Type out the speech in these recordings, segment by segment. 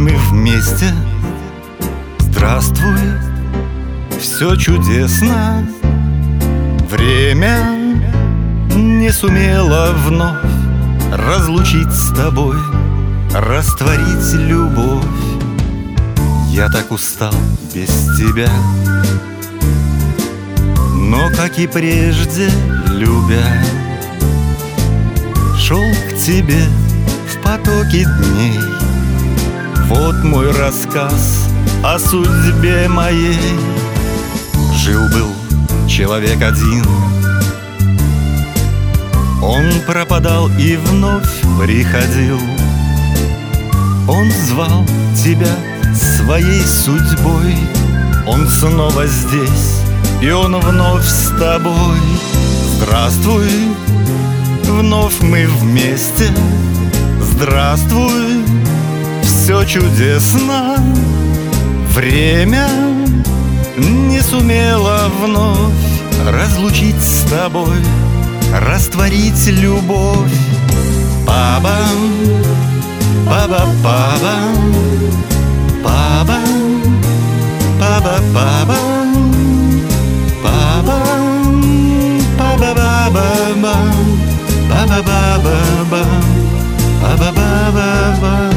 мы вместе. Здравствуй, все чудесно. Время не сумело вновь разлучить с тобой, растворить любовь. Я так устал без тебя, но, как и прежде, любя, шел к тебе в потоке дней. Вот мой рассказ о судьбе моей. Жил-был человек один, он пропадал и вновь приходил. Он звал тебя своей судьбой. Он снова здесь, и он вновь с тобой. Здравствуй, вновь мы вместе. Здравствуй, все чудесно. Время не сумело вновь разлучить с тобой, растворить любовь. Па-бам, па-ба-па-бам, па-бам, па-ба-па-бам, па-бам, па-ба-ба-ба-бам, па-ба-ба-ба-бам, па-ба-ба-ба-бам.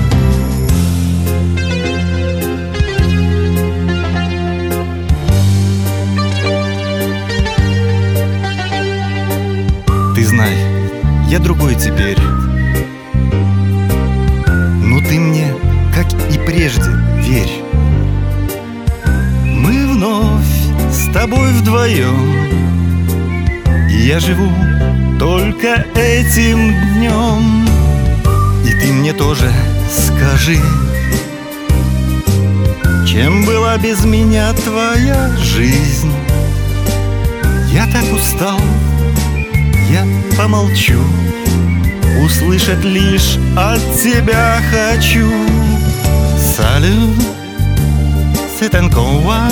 Ты знай, я другой теперь, но ты мне, как и прежде, верь. Мы вновь с тобой вдвоем, и я живу только этим днем. И ты мне тоже скажи, чем была без меня твоя жизнь? Я так устал, я помолчу, услышать лишь от тебя хочу. Salut, c'est encore.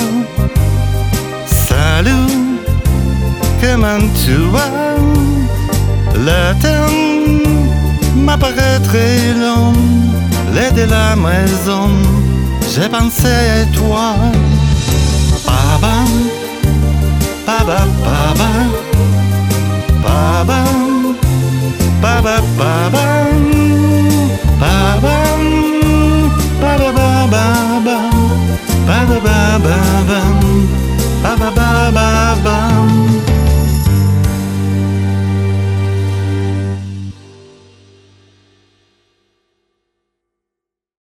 Salut, comment tu vas? Le temps m'apparaît très long. Les de la maison, j'ai pensé à toi. Ba-bam, ba-ba-ba-bam, ba-bam, ba-ba-ba-bam, ba-bam.